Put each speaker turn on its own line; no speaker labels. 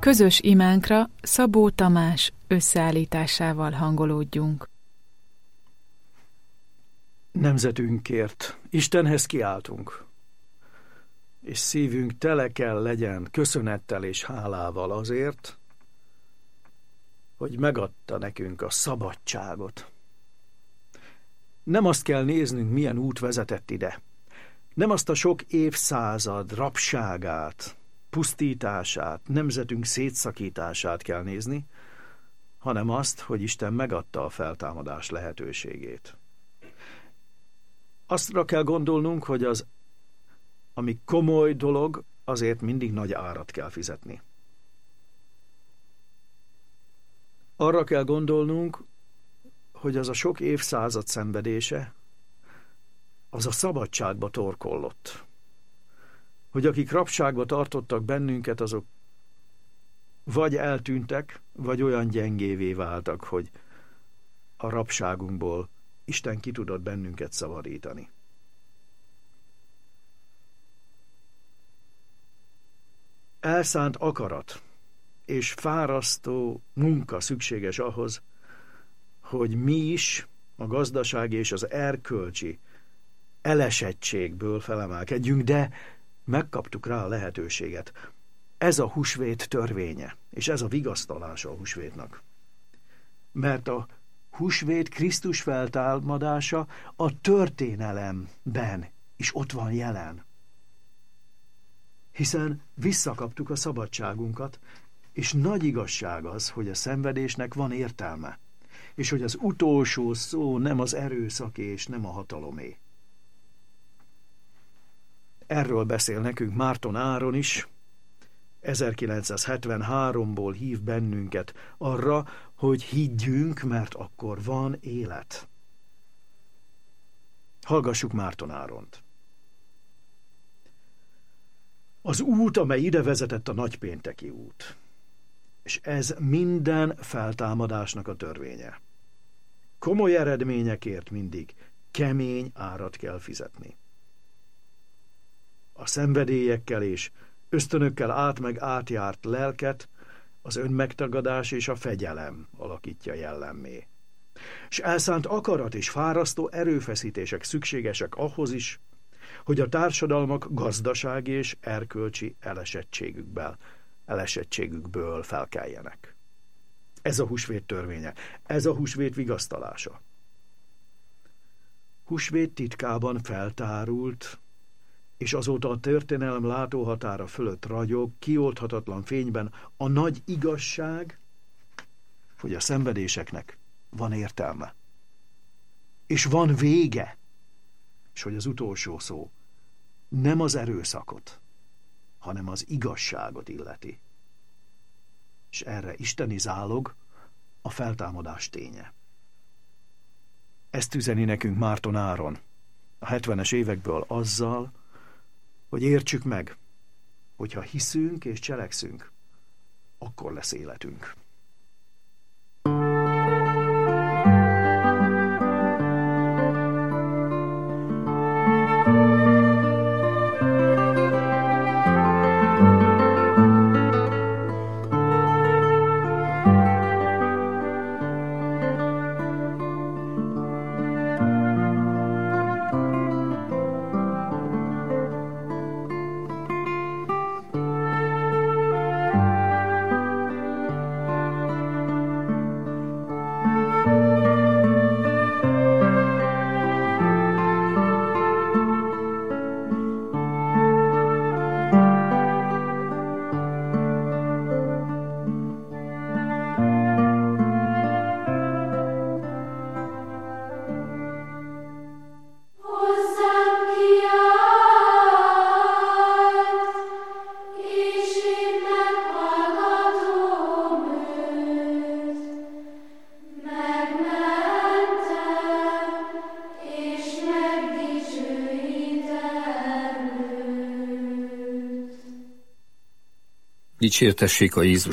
Közös imánkra Szabó Tamás összeállításával hangolódjunk.
Nemzetünkért Istenhez kiáltunk, és szívünk tele kell legyen köszönettel és hálával azért, hogy megadta nekünk a szabadságot. Nem azt kell néznünk, milyen út vezetett ide. Nem azt a sok évszázad rabságát, pusztítását, nemzetünk szétszakítását kell nézni, hanem azt, hogy Isten megadta a feltámadás lehetőségét. Aztra kell gondolnunk, hogy az, ami komoly dolog, azért mindig nagy árat kell fizetni. Arra kell gondolnunk, hogy az a sok évszázad szenvedése, az a szabadságba torkollott. Hogy akik rabságba tartottak bennünket, azok vagy eltűntek, vagy olyan gyengévé váltak, hogy a rabságunkból Isten ki tudott bennünket szabadítani. Elszánt akarat és fárasztó munka szükséges ahhoz, hogy mi is a gazdasági és az erkölcsi elesettségből felemelkedjünk, de megkaptuk rá a lehetőséget. Ez a húsvét törvénye, és ez a vigasztalása a húsvétnak. Mert a húsvét Krisztus feltámadása a történelemben is ott van jelen. Hiszen visszakaptuk a szabadságunkat, és nagy igazság az, hogy a szenvedésnek van értelme, és hogy az utolsó szó nem az erőszaké és nem a hatalomé. Erről beszél nekünk Márton Áron is, 1973-ból hív bennünket arra, hogy higgyünk, mert akkor van élet. Hallgassuk Márton Áront. Az út, amely ide vezetett, a nagypénteki út. És ez minden feltámadásnak a törvénye. Komoly eredményekért mindig kemény árat kell fizetni. A szenvedélyekkel és ösztönökkel átjárt lelket az önmegtagadás és a fegyelem alakítja jellemmé. És elszánt akarat és fárasztó erőfeszítések szükségesek ahhoz is, hogy a társadalmak gazdasági és erkölcsi elesettségükből felkeljenek. Ez a húsvét törvénye, ez a húsvét vigasztalása. Húsvét titkában feltárult, és azóta a történelem látóhatára fölött ragyog, kioldhatatlan fényben a nagy igazság, hogy a szenvedéseknek van értelme. És van vége, és hogy az utolsó szó nem az erőszakot, hanem az igazságot illeti. És erre isteni zálog a feltámadás ténye. Ezt üzeni nekünk Márton Áron a 70-es évekből azzal, hogy értsük meg, hogyha hiszünk és cselekszünk, akkor lesz életünk.
Dicsértessék a Jézus